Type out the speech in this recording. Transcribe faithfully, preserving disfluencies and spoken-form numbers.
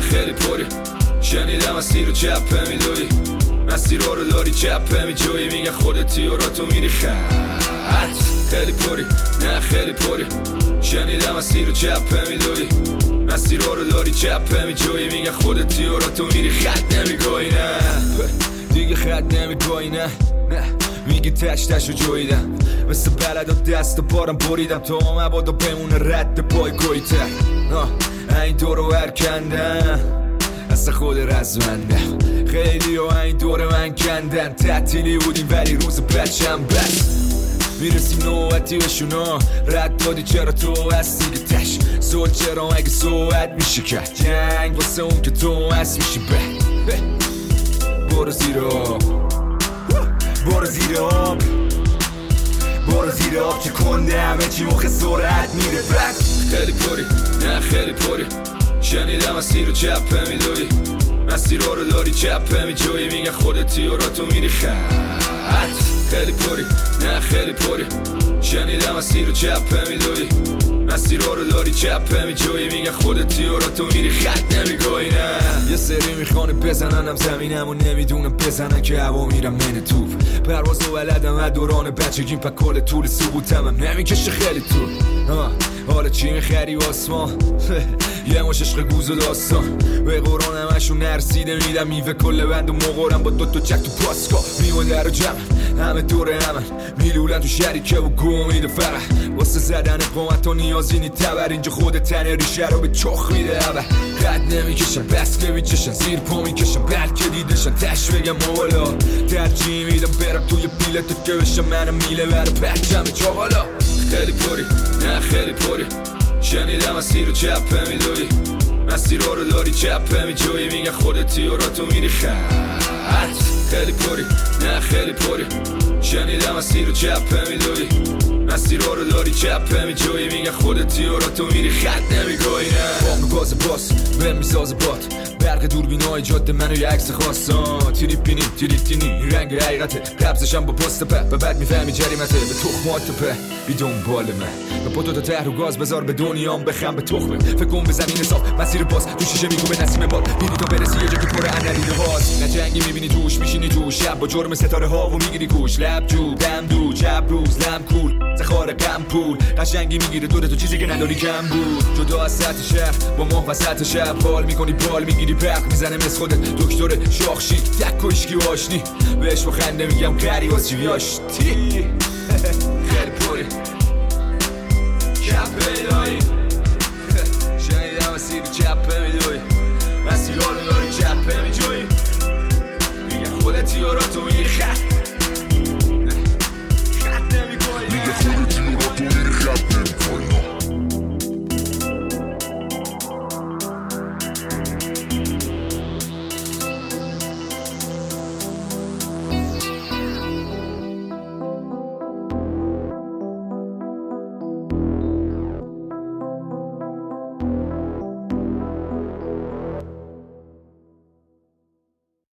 خیلی پری شنیدم مسیر رو چپه میدوی مسیر رو داری چپه میجوی میگه خودتی و را تو میری خط خیلی پری نه خیلی پری شنیدم مسیر رو چپه میدوی مسیر رو داری چپه میجوی میگه خودتی و را تو میری خط نمیگوی نه دیگه خط نمیگوی نه نه میگی تش تش رو جویدم مثل بلد و دست و بارم بریدم تو مبادا بمونه رد پای گویته این دور رو هرکندم اصلا خود رزمندم خیلی و این دور من کندن تعطیلی بودیم ولی روز بچم بس میرسیم نوبتی بشونا رد دادی چرا تو هستی که تش سول چرا اگه صحبت میشه کرد جنگ واسه اون که تو هست میشه بد برو زیر آب برو زیر آب برو زیر آب که کنده همه چی مخ سرعت میره بک خیلی پری نه خیلی پری شنیدم مسیر رو چپه میدوی مسیر رو داری چپه میجوی میگه خودتی و را تو میری خط خیلی پری نه خیلی پری شنیدم مسیر رو چپه میدوی مسیر رو داری چپه میجوی میگه خودتی و را تو میری خط نمیگوی نه یه سری میخوانه بزننم زمینم و نمیدونم بزنن که هوا میرم من توپ پرواز و ولدم از دوران بچگیم پا کل طول سقوطم هم نمیکشه خیلی طول حالا چی میخری آسمان یه مش عشق گوز و داستان به قرآن همشون نرسیده میدم میوه کل بند و مقارم با دوتا چک تو پاسکا میوه در و جمع همه دور همن میلولن تو شریکه و گو میده فرح واسه زدن قومت و نیازی نی تبر اینجا خود تن ریشه رو به چخ میده هبه قد نمیکشن بس که میچشن زیر پا میکشن بلکه دیدشن تش بگم مولا ترجیح میدم برم توی بیلت که بشم منم میله بر بچم چاقالا خیلی پری نه خیلی پری شنیدم مسیر رو چپه میدوی مسیر رو داری چپه میجوی میگه خودتی و را تو میری خط خیلی پری نه خیلی پری شنیدم مسیر رو چپه میدوی مسیر رو داری چپه میجوی میگه خودتی و را تو میری خط نمیگوی نه بام گاز باس بهم میسازه بات برق دوربینای جاده منو یه عکس خواستان تریپینی تریتینی رنگ حقیقته قبضشم با پست په به بعد میفهمی جریمته به تخمات په بی دنبال من به پتو تا ته رو گاز بذار به دنیام بخم به تخمه فکر کن به زمین صاف مسیر باز تو شیشه میگو به نسیم باد دیدی تا برسی یه جا که پر انریده باز نه جنگی میبینی توش میشینی تو شب با جرم ستاره ها و میگیری گوش لب جو دم دو چپ روز لم کول زخار غم پول قشنگی میگیره دور تو چیزی که نداری کم بود جدا از سطح شهر با ماه وسط شب حال میکنی بال میگیری برق میزنه مثل خودت دکتر شاخشی تک و اشکی و آشنی بهش با خنده میگم کری واسه چی بیاشتی خیلی پوری چپه میدوی شنیدم مسیر چپه میدوی مسیر رو داری چپه میجوی میگه خودتی و را تو میگی خط